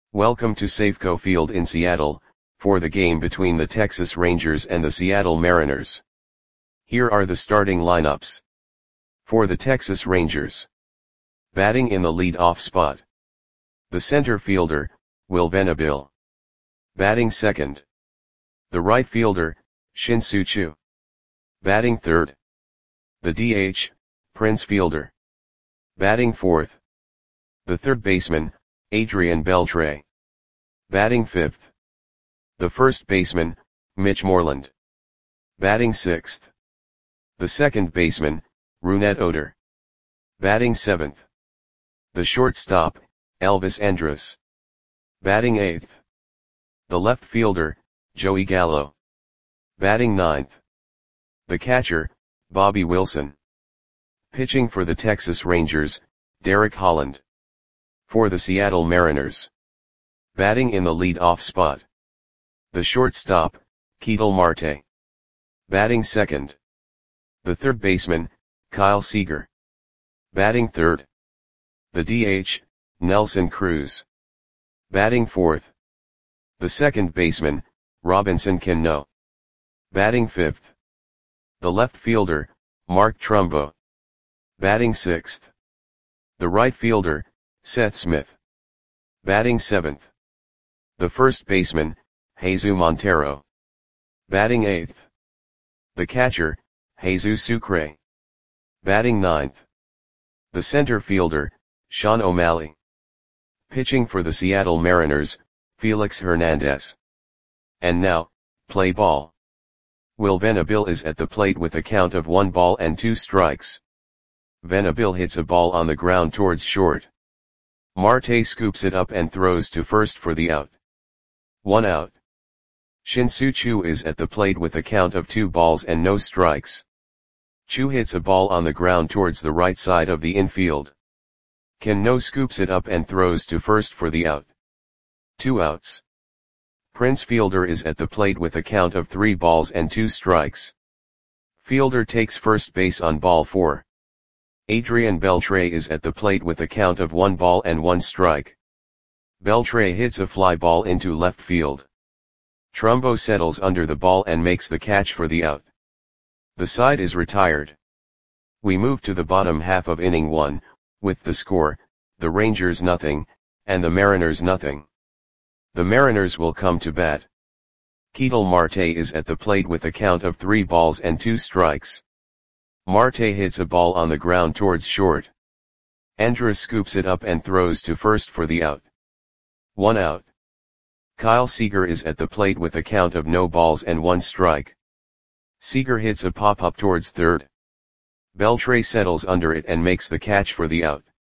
Welcome to Safeco Field in Seattle, for the game between the Texas Rangers and the Seattle Mariners. Here are the starting lineups. For the Texas Rangers. Batting in the lead-off spot. The center fielder, Will Venable. Batting second. The right fielder, Shin-Soo Choo. Batting third. The DH, Prince Fielder. Batting fourth. The third baseman, Adrian Beltre. Batting fifth. The first baseman, Mitch Moreland. Batting sixth. The second baseman, Rougned Odor. Batting seventh. The shortstop, Elvis Andrus. Batting eighth. The left fielder, Joey Gallo. Batting ninth. The catcher, Bobby Wilson. Pitching for the Texas Rangers, Derek Holland. For the Seattle Mariners. Batting in the lead-off spot. The shortstop, Ketel Marte. Batting second. The third baseman, Kyle Seager. Batting third. The DH, Nelson Cruz. Batting fourth. The second baseman, Robinson Cano. Batting fifth. The left fielder, Mark Trumbo. Batting sixth. The right fielder, Seth Smith. Batting seventh. The first baseman, Jesus Montero. Batting eighth. The catcher, Jesus Sucre. Batting ninth. The center fielder, Sean O'Malley. Pitching for the Seattle Mariners, Felix Hernandez. And now, play ball. Will Venable is at the plate with a count of 1 ball and 2 strikes. Venable hits a ball on the ground towards short. Marte scoops it up and throws to first for the out. 1 out. Shin-Soo Choo is at the plate with a count of 2 balls and no strikes. Choo hits a ball on the ground towards the right side of the infield. Cano scoops it up and throws to first for the out. 2 outs. Prince Fielder is at the plate with a count of 3 balls and 2 strikes. Fielder takes first base on ball 4. Adrian Beltre is at the plate with a count of 1 ball and 1 strike. Beltre hits a fly ball into left field. Trumbo settles under the ball and makes the catch for the out. The side is retired. We move to the bottom half of inning 1, with the score, the Rangers nothing, and the Mariners nothing. The Mariners will come to bat. Ketel Marte is at the plate with a count of 3 balls and 2 strikes. Marte hits a ball on the ground towards short. Andrus scoops it up and throws to first for the out. 1 out. Kyle Seager is at the plate with a count of no balls and 1 strike. Seager hits a pop-up towards third. Beltre settles under it and makes the catch for the out.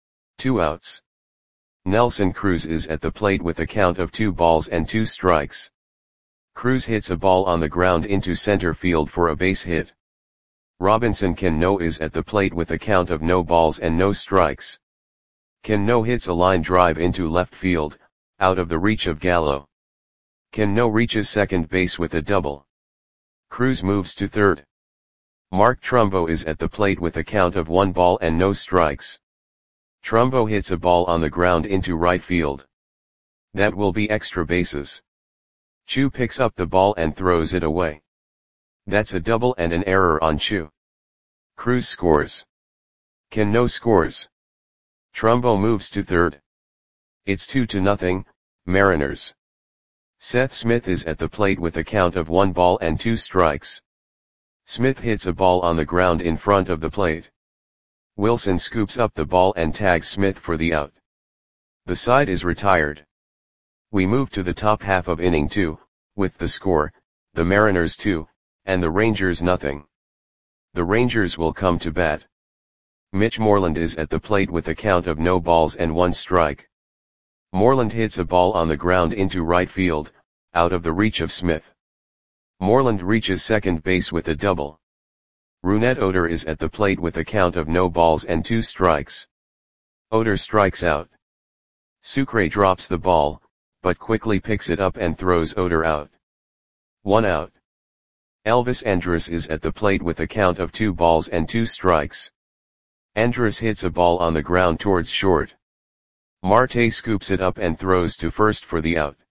2 outs. Nelson Cruz is at the plate with a count of 2 balls and 2 strikes. Cruz hits a ball on the ground into center field for a base hit. Robinson Cano is at the plate with a count of no balls and no strikes. Cano hits a line drive into left field, out of the reach of Gallo. Cano reaches second base with a double. Cruz moves to third. Mark Trumbo is at the plate with a count of 1 ball and no strikes. Trumbo hits a ball on the ground into right field. That will be extra bases. Choo picks up the ball and throws it away. That's a double and an error on Choo. Cruz scores. Cano scores. Trumbo moves to third. It's 2-0, Mariners. Seth Smith is at the plate with a count of 1 ball and 2 strikes. Smith hits a ball on the ground in front of the plate. Wilson scoops up the ball and tags Smith for the out. The side is retired. We move to the top half of inning 2, with the score, the Mariners 2, and the Rangers nothing. The Rangers will come to bat. Mitch Moreland is at the plate with a count of no balls and 1 strike. Moreland hits a ball on the ground into right field, out of the reach of Smith. Moreland reaches second base with a double. Rougned Odor is at the plate with a count of no balls and 2 strikes. Odor strikes out. Sucre drops the ball, but quickly picks it up and throws Odor out. 1 out. Elvis Andrus is at the plate with a count of 2 balls and 2 strikes. Andrus hits a ball on the ground towards short. Marte scoops it up and throws to first for the out.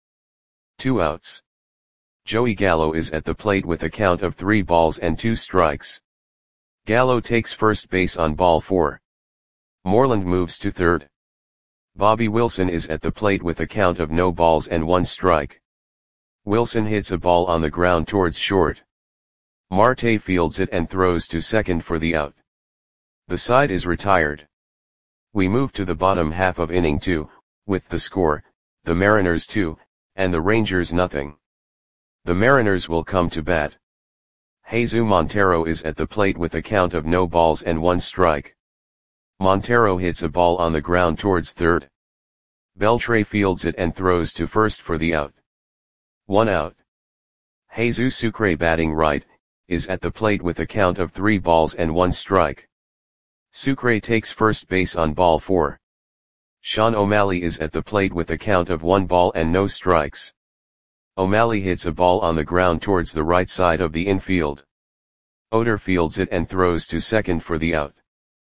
2 outs. Joey Gallo is at the plate with a count of 3 balls and 2 strikes. Gallo takes first base on ball 4. Moreland moves to third. Bobby Wilson is at the plate with a count of no balls and 1 strike. Wilson hits a ball on the ground towards short. Marte fields it and throws to second for the out. The side is retired. We move to the bottom half of inning 2, with the score, the Mariners 2, and the Rangers nothing. The Mariners will come to bat. Jesus Montero is at the plate with a count of no balls and 1 strike. Montero hits a ball on the ground towards third. Beltre fields it and throws to first for the out. 1 out. Jesus Sucre, batting right, is at the plate with a count of 3 balls and 1 strike. Sucre takes first base on ball 4. Sean O'Malley is at the plate with a count of 1 ball and no strikes. O'Malley hits a ball on the ground towards the right side of the infield. Oder fields it and throws to second for the out.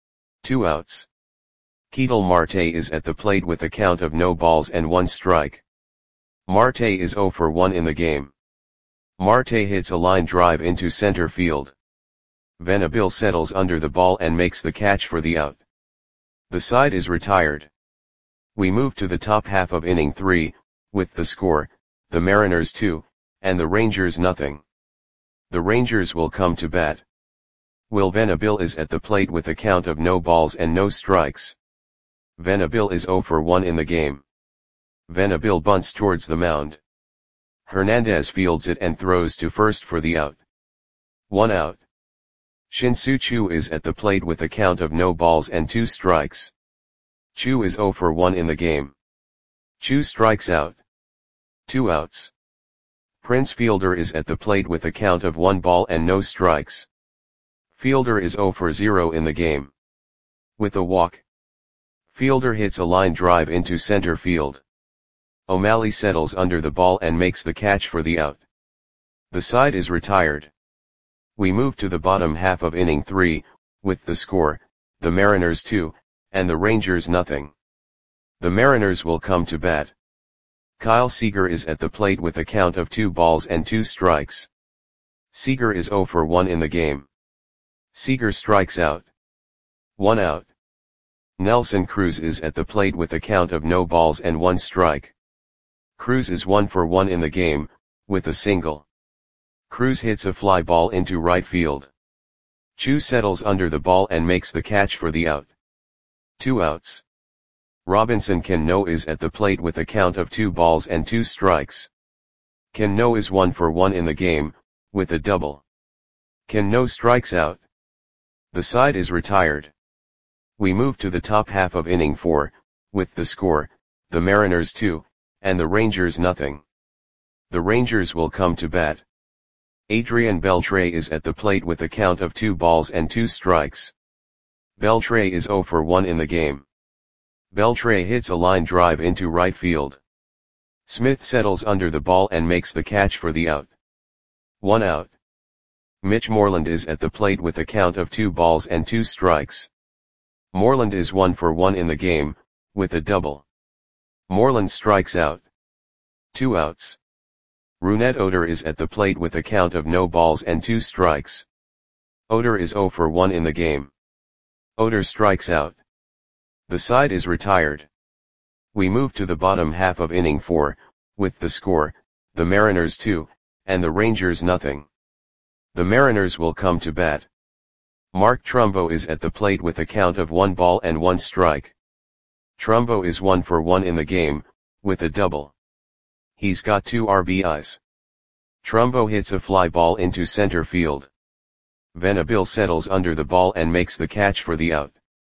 2 outs. Ketel Marte is at the plate with a count of no balls and 1 strike. Marte is 0 for 1 in the game. Marte hits a line drive into center field. Venable settles under the ball and makes the catch for the out. The side is retired. We move to the top half of inning 3, with the score, the Mariners 2, and the Rangers nothing. The Rangers will come to bat. Will Venable is at the plate with a count of no balls and no strikes. Venable is 0 for 1 in the game. Venable bunts towards the mound. Hernandez fields it and throws to first for the out. 1 out. Shin-Soo Choo is at the plate with a count of no balls and 2 strikes. Choo is 0 for 1 in the game. Choo strikes out. 2 outs. Prince Fielder is at the plate with a count of 1 ball and no strikes. Fielder is 0 for 0 in the game. With a walk. Fielder hits a line drive into center field. O'Malley settles under the ball and makes the catch for the out. The side is retired. We move to the bottom half of inning 3, with the score, the Mariners 2, and the Rangers nothing. The Mariners will come to bat. Kyle Seager is at the plate with a count of 2 balls and 2 strikes. Seager is 0 for 1 in the game. Seager strikes out. 1 out. Nelson Cruz is at the plate with a count of no balls and 1 strike. Cruz is 1 for 1 in the game, with a single. Cruz hits a fly ball into right field. Choo settles under the ball and makes the catch for the out. 2 outs. Robinson Cano is at the plate with a count of 2 balls and 2 strikes. Cano is 1 for 1 in the game, with a double. Cano strikes out. The side is retired. We move to the top half of inning 4, with the score, the Mariners 2, and the Rangers nothing. The Rangers will come to bat. Adrian Beltre is at the plate with a count of 2 balls and 2 strikes. Beltre is 0 for 1 in the game. Beltre hits a line drive into right field. Smith settles under the ball and makes the catch for the out. 1 out. Mitch Moreland is at the plate with a count of 2 balls and 2 strikes. Moreland is 1 for 1 in the game, with a double. Moreland strikes out. 2 outs. Rougned Odor is at the plate with a count of no balls and 2 strikes. Odor is 0 for 1 in the game. Odor strikes out. The side is retired. We move to the bottom half of inning 4, with the score, the Mariners 2, and the Rangers nothing. The Mariners will come to bat. Mark Trumbo is at the plate with a count of 1 ball and 1 strike. Trumbo is 1 for 1 in the game, with a double. He's got 2 RBIs. Trumbo hits a fly ball into center field. Venable settles under the ball and makes the catch for the out.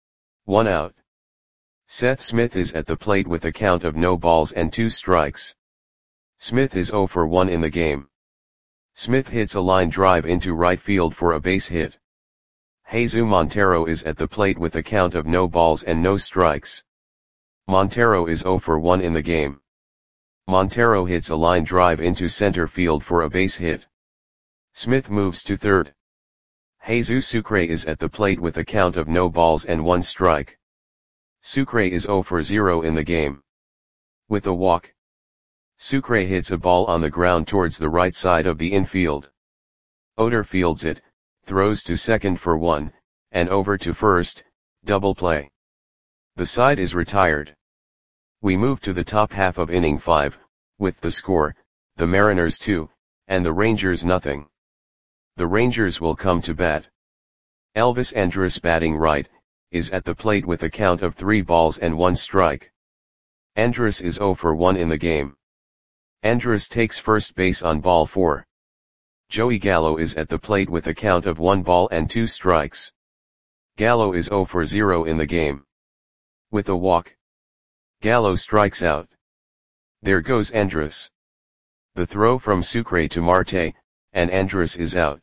1 out. Seth Smith is at the plate with a count of no balls and 2 strikes. Smith is 0 for 1 in the game. Smith hits a line drive into right field for a base hit. Jesus Montero is at the plate with a count of no balls and no strikes. Montero is 0 for 1 in the game. Montero hits a line drive into center field for a base hit. Smith moves to third. Jesus Sucre is at the plate with a count of no balls and 1 strike. Sucre is 0 for 0 in the game. With a walk, Sucre hits a ball on the ground towards the right side of the infield. Oder fields it, throws to second for 1, and over to first, double play. The side is retired. We move to the top half of inning 5, with the score, the Mariners 2, and the Rangers nothing. The Rangers will come to bat. Elvis Andrus, batting right, is at the plate with a count of 3 balls and 1 strike. Andrus is 0 for 1 in the game. Andrus takes first base on ball 4. Joey Gallo is at the plate with a count of 1 ball and 2 strikes. Gallo is 0 for 0 in the game. With a walk, Gallo strikes out. There goes Andrus. The throw from Sucre to Marte, and Andrus is out.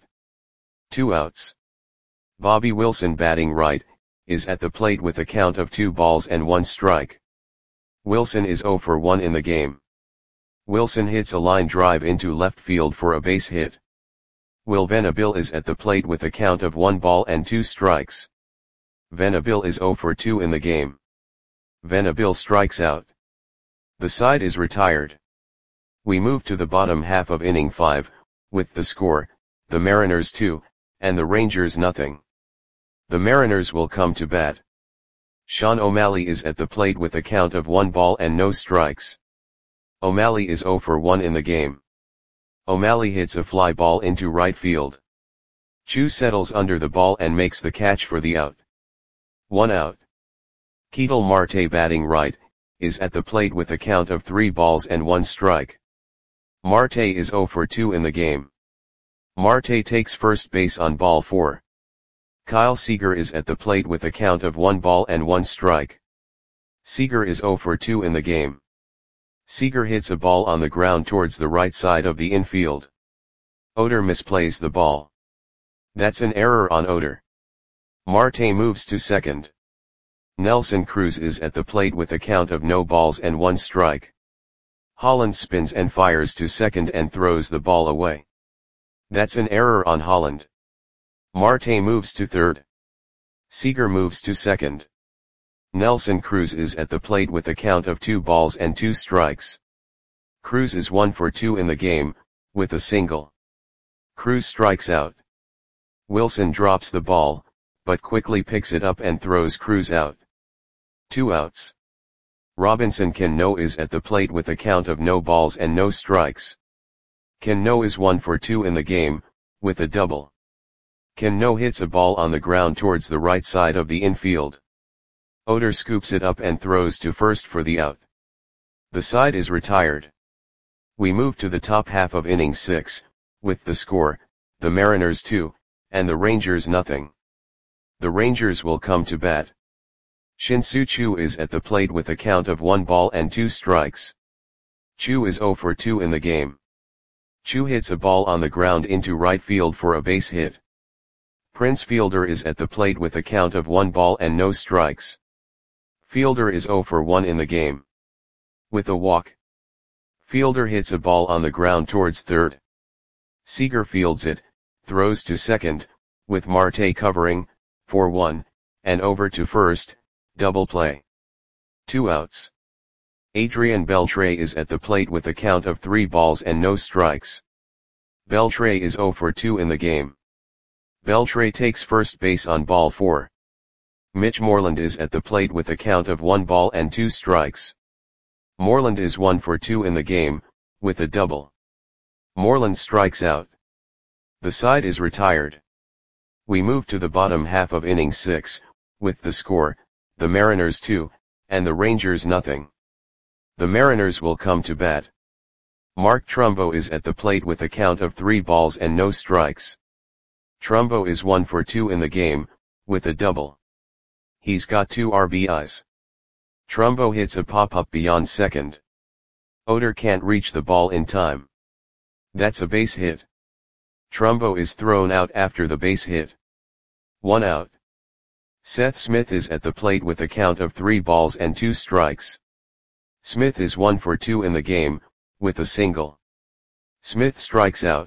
2 outs. Bobby Wilson, batting right, is at the plate with a count of 2 balls and 1 strike. Wilson is 0 for 1 in the game. Wilson hits a line drive into left field for a base hit. Will Venable is at the plate with a count of 1 ball and 2 strikes. Venable is 0 for 2 in the game. Venable strikes out. The side is retired. We move to the bottom half of inning 5, with the score, the Mariners 2, and the Rangers nothing. The Mariners will come to bat. Sean O'Malley is at the plate with a count of 1 ball and no strikes. O'Malley is 0 for 1 in the game. O'Malley hits a fly ball into right field. Chu settles under the ball and makes the catch for the out. 1 out. Ketel Marte, batting right, is at the plate with a count of 3 balls and 1 strike. Marte is 0 for 2 in the game. Marte takes first base on ball 4. Kyle Seager is at the plate with a count of 1 ball and 1 strike. Seager is 0 for 2 in the game. Seager hits a ball on the ground towards the right side of the infield. Oder misplays the ball. That's an error on Oder. Marte moves to second. Nelson Cruz is at the plate with a count of no balls and 1 strike. Holland spins and fires to second and throws the ball away. That's an error on Holland. Marte moves to third. Seager moves to second. Nelson Cruz is at the plate with a count of 2 balls and 2 strikes. Cruz is 1 for 2 in the game, with a single. Cruz strikes out. Wilson drops the ball, but quickly picks it up and throws Cruz out. 2 outs. Robinson Cano is at the plate with a count of no balls and no strikes. Cano is 1 for 2 in the game, with a double. Cano hits a ball on the ground towards the right side of the infield. Oder scoops it up and throws to first for the out. The side is retired. We move to the top half of inning 6, with the score, the Mariners 2, and the Rangers nothing. The Rangers will come to bat. Shin-Soo Choo is at the plate with a count of 1 ball and 2 strikes. Choo is 0 for 2 in the game. Choo hits a ball on the ground into right field for a base hit. Prince Fielder is at the plate with a count of 1 ball and no strikes. Fielder is 0 for 1 in the game. With a walk, Fielder hits a ball on the ground towards third. Seager fields it, throws to second, with Marte covering, for 1, and over to first, double play. 2 outs. Adrian Beltre is at the plate with a count of 3 balls and no strikes. Beltre is 0 for 2 in the game. Beltre takes first base on ball 4. Mitch Moreland is at the plate with a count of 1 ball and 2 strikes. Moreland is 1 for 2 in the game, with a double. Moreland strikes out. The side is retired. We move to the bottom half of inning 6, with the score, the Mariners 2, and the Rangers nothing. The Mariners will come to bat. Mark Trumbo is at the plate with a count of 3 balls and no strikes. Trumbo is 1 for 2 in the game, with a double. He's got 2 RBIs. Trumbo hits a pop-up beyond second. Oder can't reach the ball in time. That's a base hit. Trumbo is thrown out after the base hit. 1 out. Seth Smith is at the plate with a count of 3 balls and 2 strikes. Smith is 1 for 2 in the game, with a single. Smith strikes out.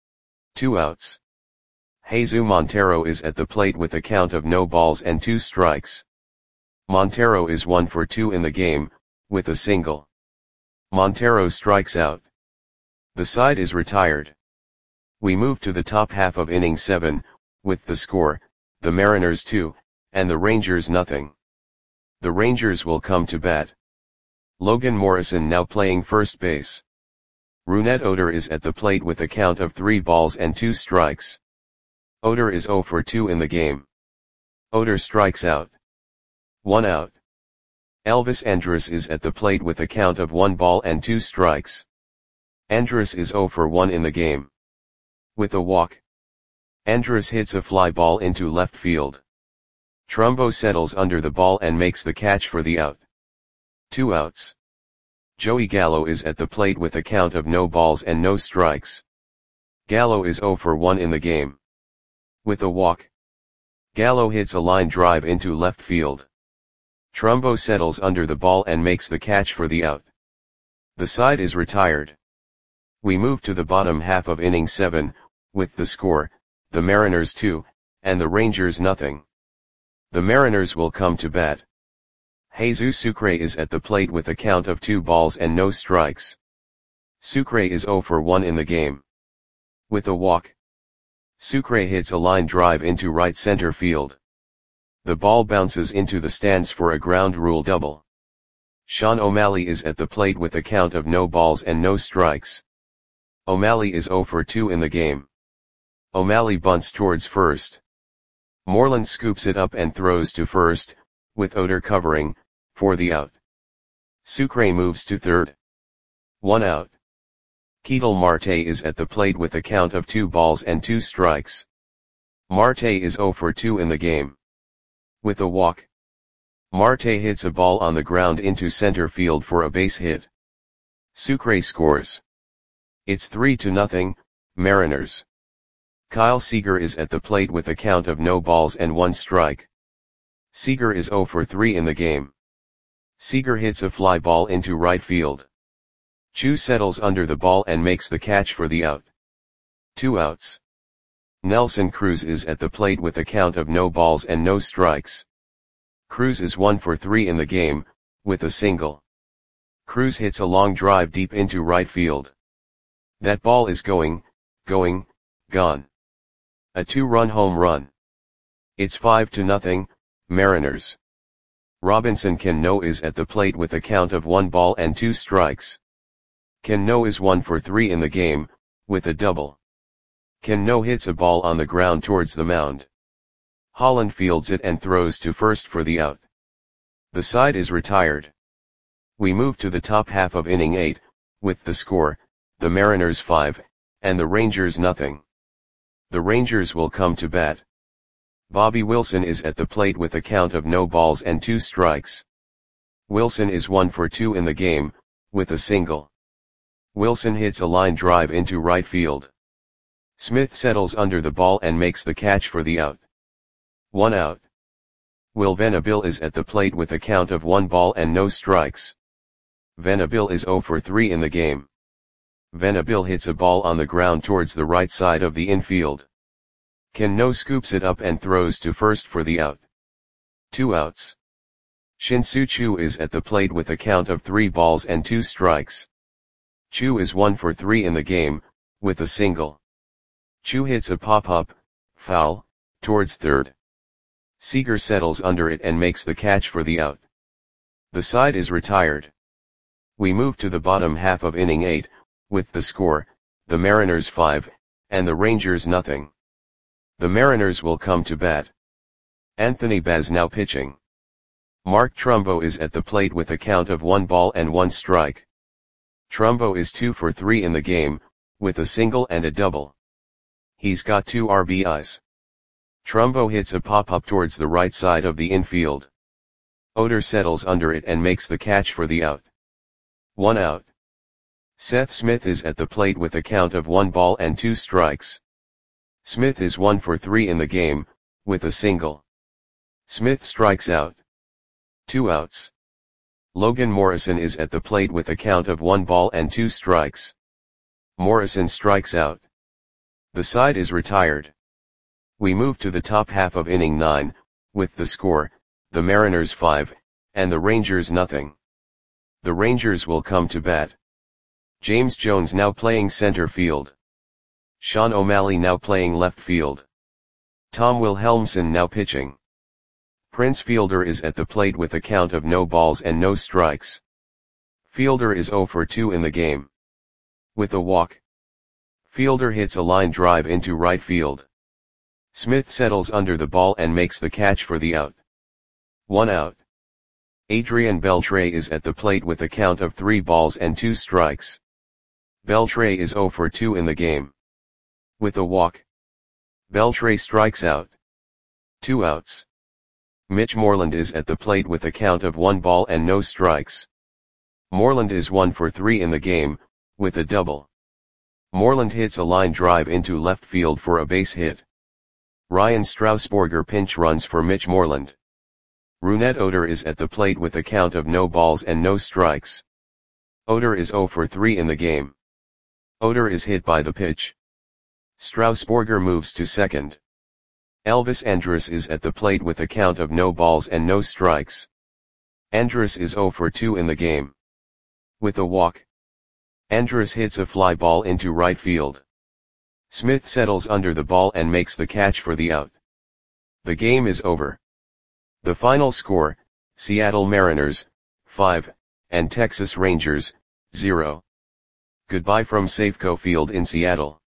2 outs. Jesus Montero is at the plate with a count of no balls and 2 strikes. Montero is 1 for 2 in the game, with a single. Montero strikes out. The side is retired. We move to the top half of inning 7, with the score, the Mariners 2, and the Rangers nothing. The Rangers will come to bat. Logan Morrison now playing first base. Rougned Odor is at the plate with a count of 3 balls and 2 strikes. Odor is 0 for 2 in the game. Odor strikes out. 1 out. Elvis Andrus is at the plate with a count of 1 ball and 2 strikes. Andrus is 0 for 1 in the game. With a walk. Andrus hits a fly ball into left field. Trumbo settles under the ball and makes the catch for the out. 2 outs. Joey Gallo is at the plate with a count of no balls and no strikes. Gallo is 0 for 1 in the game. With a walk. Gallo hits a line drive into left field. Trumbo settles under the ball and makes the catch for the out. The side is retired. We move to the bottom half of inning 7, with the score, the Mariners 2, and the Rangers nothing. The Mariners will come to bat. Jesus Sucre is at the plate with a count of 2 balls and no strikes. Sucre is 0 for 1 in the game. With a walk. Sucre hits a line drive into right center field. The ball bounces into the stands for a ground rule double. Sean O'Malley is at the plate with a count of no balls and no strikes. O'Malley is 0 for 2 in the game. O'Malley bunts towards first. Moreland scoops it up and throws to first, with Odor covering, for the out. Sucre moves to third. 1 out. Ketel Marte is at the plate with a count of 2 balls and 2 strikes. Marte is 0 for 2 in the game. With a walk. Marte hits a ball on the ground into center field for a base hit. Sucre scores. It's 3-0, Mariners. Kyle Seager is at the plate with a count of no balls and 1 strike. Seager is 0 for 3 in the game. Seager hits a fly ball into right field. Chu settles under the ball and makes the catch for the out. 2 outs. Nelson Cruz is at the plate with a count of no balls and no strikes. Cruz is 1 for 3 in the game, with a single. Cruz hits a long drive deep into right field. That ball is gone. A 2-run home run. It's 5-0, Mariners. Robinson Cano is at the plate with a count of 1 ball and 2 strikes. Cano is 1 for 3 in the game, with a double. Cano hits a ball on the ground towards the mound. Holland fields it and throws to first for the out. The side is retired. We move to the top half of inning 8, with the score, the Mariners 5, and the Rangers nothing. The Rangers will come to bat. Bobby Wilson is at the plate with a count of no balls and 2 strikes. Wilson is 1 for 2 in the game, with a single. Wilson hits a line drive into right field. Smith settles under the ball and makes the catch for the out. 1 out. Will Venable is at the plate with a count of 1 ball and no strikes. Venable is 0 for 3 in the game. Venable hits a ball on the ground towards the right side of the infield. Cano scoops it up and throws to first for the out. 2 outs. Shin-Soo Choo is at the plate with a count of 3 balls and 2 strikes. Choo is 1 for 3 in the game, with a single. Choo hits a pop-up, foul, towards third. Seager settles under it and makes the catch for the out. The side is retired. We move to the bottom half of inning 8, with the score, the Mariners 5, and the Rangers nothing. The Mariners will come to bat. Anthony Baz now pitching. Mark Trumbo is at the plate with a count of 1 ball and 1 strike. Trumbo is 2 for 3 in the game, with a single and a double. He's got 2 RBIs. Trumbo hits a pop-up towards the right side of the infield. Odor settles under it and makes the catch for the out. 1 out. Seth Smith is at the plate with a count of 1 ball and 2 strikes. Smith is 1 for 3 in the game, with a single. Smith strikes out. 2 outs. Logan Morrison is at the plate with a count of 1 ball and 2 strikes. Morrison strikes out. The side is retired. We move to the top half of inning 9, with the score, the Mariners 5, and the Rangers nothing. The Rangers will come to bat. James Jones now playing center field. Sean O'Malley now playing left field. Tom Wilhelmsen now pitching. Prince Fielder is at the plate with a count of no balls and no strikes. Fielder is 0 for 2 in the game. With a walk. Fielder hits a line drive into right field. Smith settles under the ball and makes the catch for the out. 1 out. Adrian Beltre is at the plate with a count of 3 balls and 2 strikes. Beltre is 0 for 2 in the game. With a walk. Beltre strikes out. 2 outs. Mitch Moreland is at the plate with a count of 1 ball and no strikes. Moreland is 1 for 3 in the game, with a double. Moreland hits a line drive into left field for a base hit. Ryan Strasburger pinch runs for Mitch Moreland. Rougned Odor is at the plate with a count of no balls and no strikes. Odor is 0 for 3 in the game. Odor is hit by the pitch. Strasburger moves to second. Elvis Andrus is at the plate with a count of no balls and no strikes. Andrus is 0 for 2 in the game. With a walk. Andrus hits a fly ball into right field. Smith settles under the ball and makes the catch for the out. The game is over. The final score, Seattle Mariners, 5, and Texas Rangers, 0. Goodbye from Safeco Field in Seattle.